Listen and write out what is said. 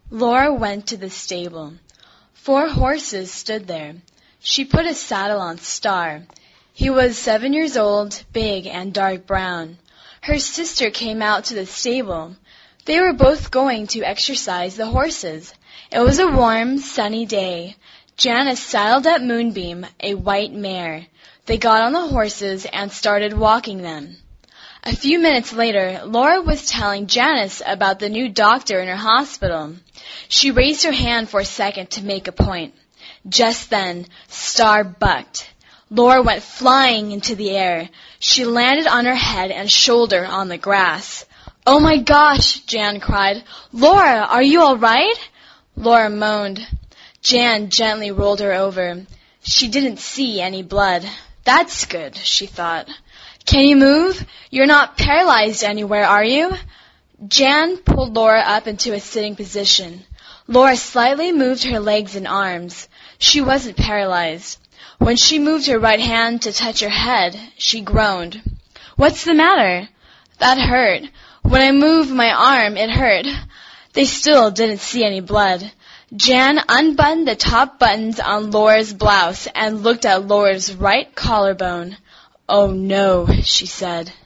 Laura went to the stable. 4 horses stood there. She put a saddle on Star. He was 7 years old, big and dark brown. Her sister came out to the stable. They were both going to exercise the horses. It was a warm, sunny day. Janice saddled up Moonbeam, a white mare. They got on the horses and started walking them. A few minutes later, Laura was telling Janice about the new doctor in her hospital. She raised her hand for a second to make a point. Just then, Star bucked. Laura went flying into the air. She landed on her head and shoulder on the grass. "Oh my gosh," Jan cried. "Laura, are you all right?" Laura moaned. Jan gently rolled her over. She didn't see any blood. "That's good," she thought. "Can you move? You're not paralyzed anywhere, are you?" Jan pulled Laura up into a sitting position. Laura slightly moved her legs and arms. She wasn't paralyzed. When she moved her right hand to touch her head, she groaned. "What's the matter?" "That hurt. When I moved my arm, it hurt." They still didn't see any blood. Jan unbuttoned the top buttons on Laura's blouse and looked at Laura's right collarbone. "Oh no," she said.